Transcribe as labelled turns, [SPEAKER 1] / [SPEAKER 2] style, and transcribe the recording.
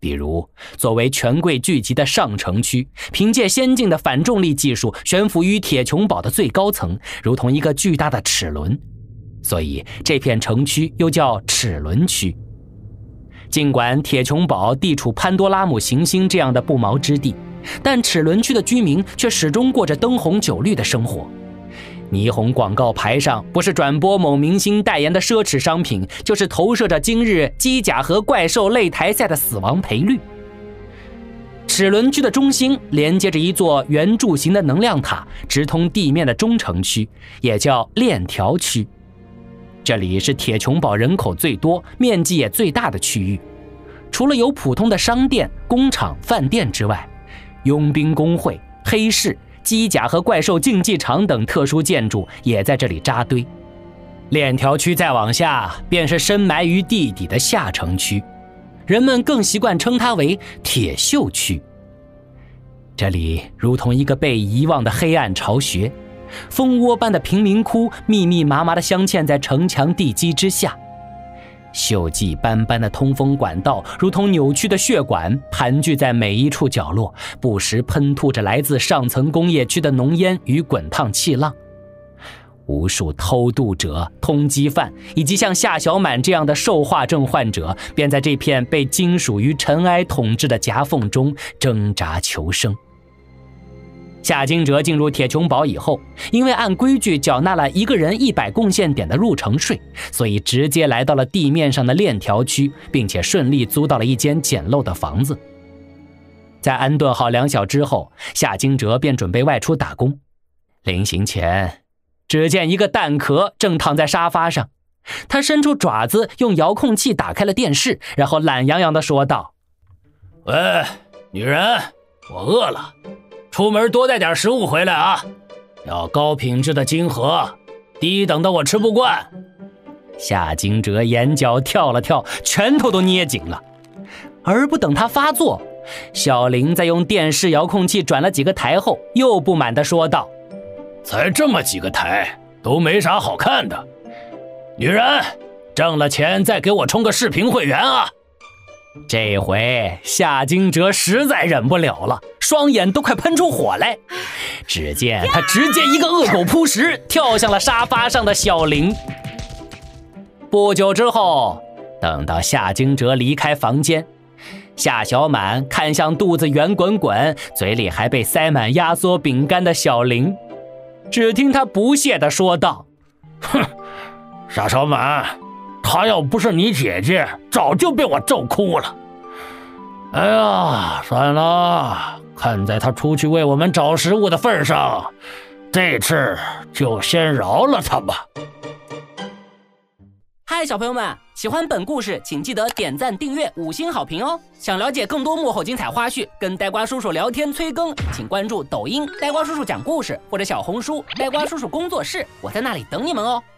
[SPEAKER 1] 比如，作为权贵聚集的上城区，凭借先进的反重力技术悬浮于铁琼堡的最高层，如同一个巨大的齿轮，所以这片城区又叫齿轮区。尽管铁琼堡地处潘多拉姆行星这样的不毛之地，但齿轮区的居民却始终过着灯红酒绿的生活。霓虹广告牌上不是转播某明星代言的奢侈商品，就是投射着今日机甲和怪兽擂台赛的死亡赔率。齿轮区的中心连接着一座圆柱形的能量塔，直通地面的中城区，也叫链条区。这里是铁琼堡人口最多、面积也最大的区域。除了有普通的商店、工厂、饭店之外，佣兵工会、黑市、机甲和怪兽竞技场等特殊建筑也在这里扎堆。链条区再往下便是深埋于地底的下城区，人们更习惯称它为铁锈区。这里如同一个被遗忘的黑暗巢穴，蜂窝般的贫民窟密密麻麻地镶嵌在城墙地基之下，锈迹斑斑的通风管道如同扭曲的血管盘踞在每一处角落，不时喷吐着来自上层工业区的浓烟与滚烫气浪。无数偷渡者、通缉犯以及像夏小满这样的受化症患者，便在这片被金属与尘埃统治的夹缝中挣扎求生。夏金哲进入铁琼堡以后，因为按规矩缴纳了一个人100贡献点的入城税，所以直接来到了地面上的链条区，并且顺利租到了一间简陋的房子。在安顿好两小之后，夏金哲便准备外出打工。临行前，只见一个蛋壳正躺在沙发上，他伸出爪子用遥控器打开了电视，然后懒洋洋地说道：“
[SPEAKER 2] 喂，女人，我饿了。出门多带点食物回来啊，要高品质的金河，低等的我吃不惯。”
[SPEAKER 1] 夏金哲眼角跳了跳，拳头都捏紧了。而不等他发作，小林在用电视遥控器转了几个台后，又不满地说道：“
[SPEAKER 2] 才这么几个台，都没啥好看的。女人，挣了钱再给我充个视频会员啊！”
[SPEAKER 1] 这回夏金哲实在忍不了了，双眼都快喷出火来。只见他直接一个恶狗扑食，跳向了沙发上的小林。不久之后，等到夏金哲离开房间，夏小满看向肚子圆滚滚、嘴里还被塞满压缩饼干的小林，只听他不屑地说道：“
[SPEAKER 2] 哼，夏小满，她要不是你姐姐，早就被我揍哭了。哎呀，算了，看在她出去为我们找食物的份上，这次就先饶了她吧。”
[SPEAKER 3] 嗨，小朋友们，喜欢本故事请记得点赞、订阅、5星好评哦！想了解更多幕后精彩花絮，跟呆瓜叔叔聊天催更，请关注抖音呆瓜叔叔讲故事或者小红书呆瓜叔叔工作室，我在那里等你们哦！